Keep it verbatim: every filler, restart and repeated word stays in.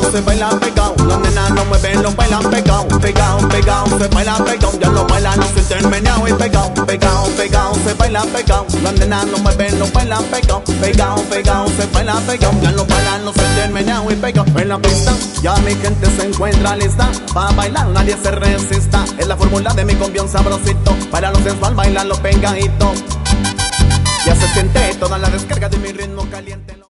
se baila pegado. Las nenas no mueven, lo bailan pegado. Pegado, pegado, se baila pegado. Ya lo bailan, no se sienten meneado y pegado. Pegado, pegado, se baila pegado. Las nenas no mueven, lo bailan pegado. Pegado, pegado, se baila pegado. Ya lo bailan, no se sienten meneado y pegado. En la pista ya mi gente se encuentra lista. Pa' bailar nadie se resista. Es la fórmula de mi cumbión sabrosito. Para lo sensual bailarlo pegadito. Ya se siente toda la descarga de mi ritmo caliente.